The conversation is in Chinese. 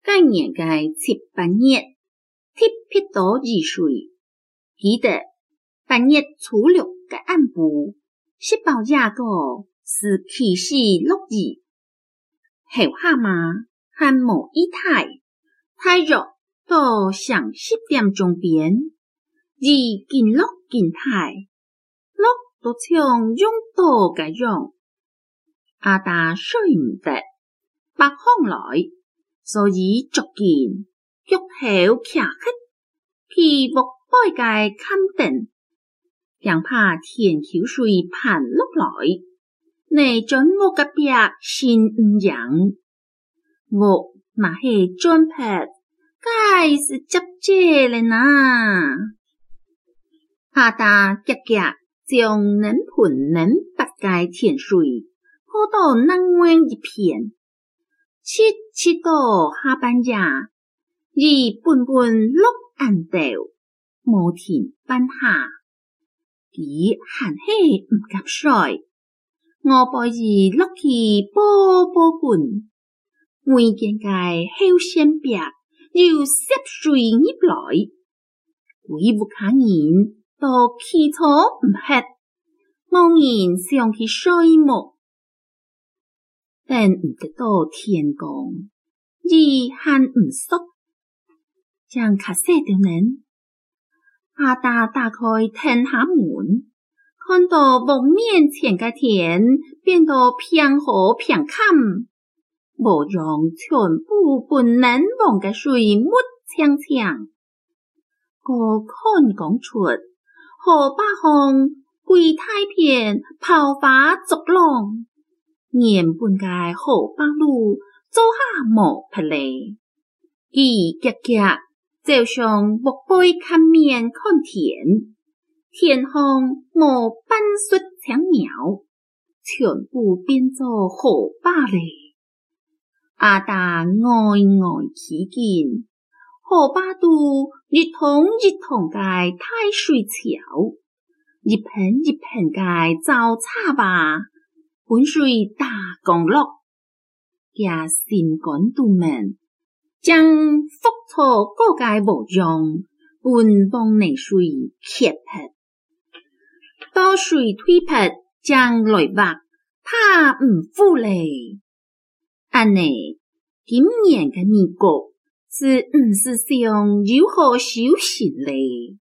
该年嘅7、8月，特别到2岁，记得8月初6嘅暗部，18日个是其时6日，后下嘛还无一太，太热到上10点钟边，而见落见太，落都像用刀嘅样，阿大睡唔得，北方来，所以逐件脚頭徛起，皮木背嘅襟凳，ยัง怕天橋水盤落來，你准我嘅壁先唔贏，我那係準備，該是接借了呐。阿大夾夾將能盤能拔嘅天水鋪到南灣一片，切到下半夜，而半落暗豆，無田奔下，佢還係唔敢睡，我背住落去波滾，每件嘅後線壁又攝水入來，幾不卡人都起錯唔hết，冇人想去睡木，但唔得到天光，而還唔熟，將卡西條人，阿大打開天下門，看到望面前嘅田變到平河平坎，無讓全部本能望嘅水沒青青，我看講出河北項歸太片炮花逐浪，原本嘅河北路做下無匹嚟，佢夾夾就像木背看面看田，天空無斑雪青苗，全部變做河北嚟。阿大呆起見，河北度一桶嘅太水橋，一盆嘅糟叉吧，本水大降落，嘅心肝肚門，將復錯嗰個模樣，半幫泥水揭劈，多水推劈將來畫，怕唔富嚟。安尼，今年嘅美國是唔是想如何修行嘞？